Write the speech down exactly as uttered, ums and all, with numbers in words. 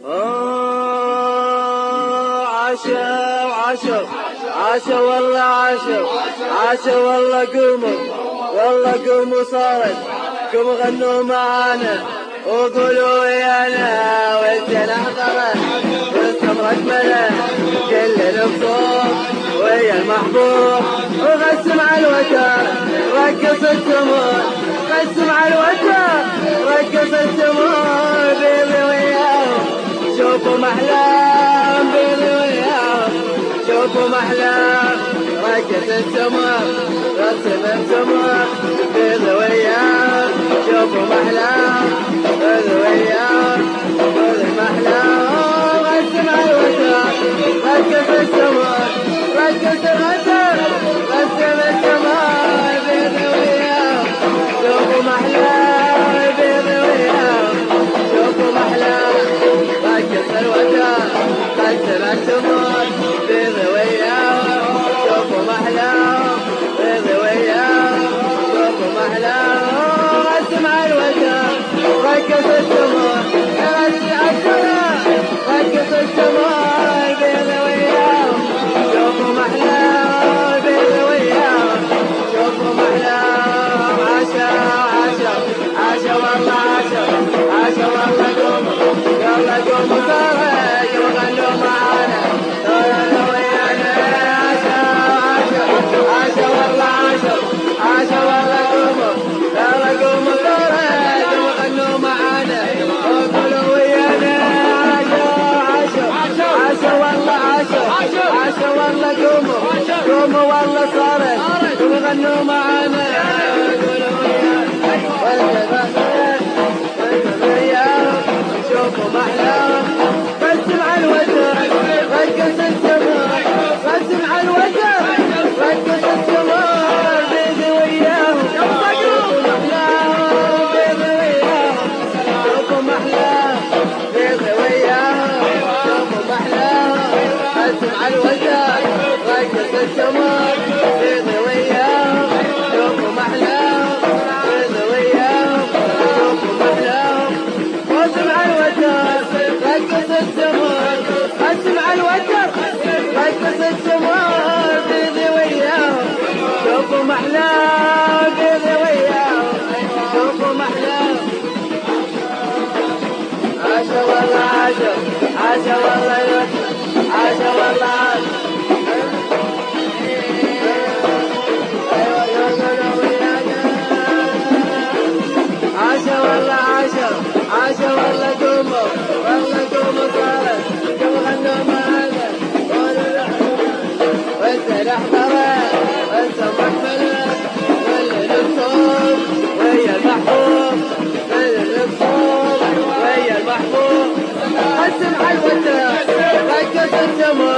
اوه عاشوا عاشوا عاشوا والله عاشوا عاشوا والله قوموا والله قوموا صارت قوموا غنوا معانا وقولوا ويانا وانت نحضره واستمرت ملا كل الفصول ويا المحبوب وغسم على الوتر رقص التمور غسم على الوتر رقص التمور بيبي وياهم شوفوا محلام بيبي وياهم شوفوا محلام رقص التمور غسم التمور بيبي وياهم شوفوا محلام بيبي وياهم بيبي محلام غسم على الوتر رقص التمور رقص الوتر غسم التمور بيبي وياهم شوفوا محلام بيبي وياهم شوفوا محلام رقص الوتر غسم التمور بيبي وياهم شوفوا محلام بيبي وياهم شوفوا محلام غسم على الوتر رقص التمور رقص التمور بيبي وياهم شوفوا محلام بيبي وياهم شوفوا محلام عاشا عاشا عاشا والله عاشا عاشا والله قوموا يلا قوموا صارت وغنوا معانا يلا ويانا عاشا عاشا عاشا والله عاشا عاشا والله قوموا يلا قوموا صارت وغنوا معانا وقولوا ويانا عاشا عاشا عاشا والله عاشا عاشا والله قوموا قوموا والله صارت وغنوا معانا قولوا ويانا شوفوا محلاهم قسم على الوتر رقص التمور قسم على الوتر رقص التمور بيبي وياهم شوفوا محلاهم بيبي وياهم شوفوا محلاهم بيبي وياهم شوفوا محلاهم قسم على الوتر رقص التمور بيبي وياهم شوفوا محلاهم بيبي وياهم شوفوا محلاهم قسم على الوتر رقص التمور قسم على الوتر رقص التمور بيبي وياهم شوفوا محلاهم بيبي وياهم شوفوا محلاهم عاشا والله عاشا عاشا والله عاشا والله عاشا والله عاشا عاشا والله قوموا والله قوموا صارت قوموا غنوا معانا وانت نحضره وانت مكمله واللي نبصر ويا المحبوب واللي نبصر ويا المحبوب قسم على الوتر رقص التمور